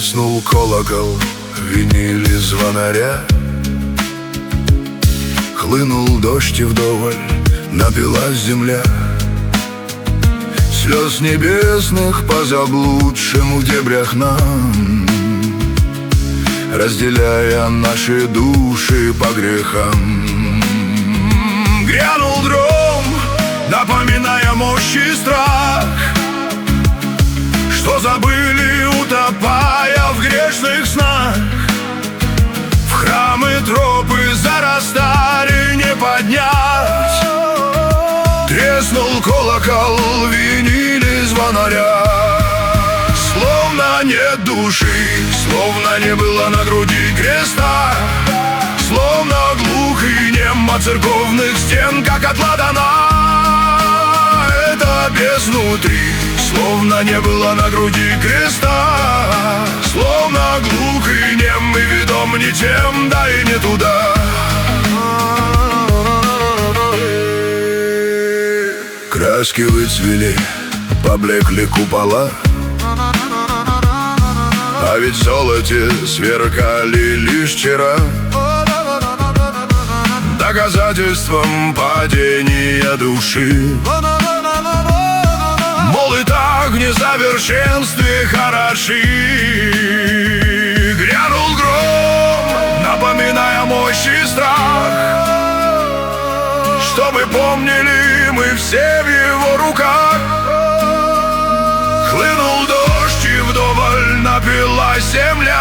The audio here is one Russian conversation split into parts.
Треснул колокол, винили звонаря. Хлынул дождь и вдоволь напилась земля. Слез небесных по заблудшим в дебрях нам, разделяя наши души по грехам. Грянул гром, напоминая мощь и страх, что забыли, утопая в грешных снах. В храмы тропы зарастали, не поднять. Треснул колокол, винили звонаря. Словно нет души, словно не было на груди креста, словно глух и нем от церковных стен, как от ладана. Это без внутри, словно не было на груди креста, словно глух и нем, и ведом не тем, да и не туда. Краски выцвели, поблекли купола, а ведь в золоте сверкали лишь вчера. Доказательством падения души, мол, и так в несовершенстве хороши. Грянул гром, напоминая мощь и страх, чтобы помнили мы все в его руках. Хлынул дождь и вдоволь напилась земля.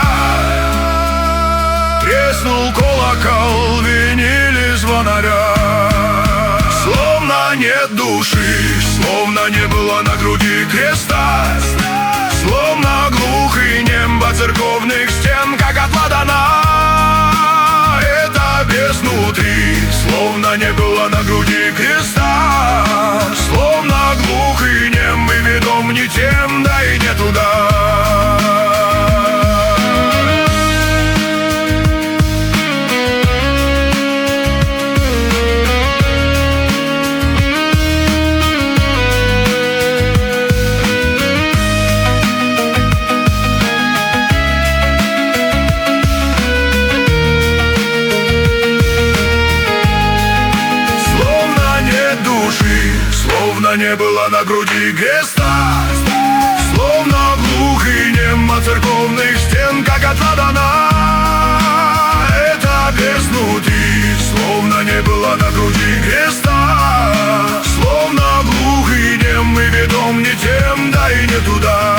Треснул колокол, винили звонаря. Словно нет души, словно не было на груди креста, словно глух и нем от церковных стен, как от ладана. Это без внутри, словно не было на груди креста, словно глух и нем, и ведом не тем, да и не туда. Словно не было на груди креста, словно глух и нем от церковных стен, как от ладана. Это без внутри, словно не было на груди креста, словно глух и нем, и ведом не тем, да и не туда.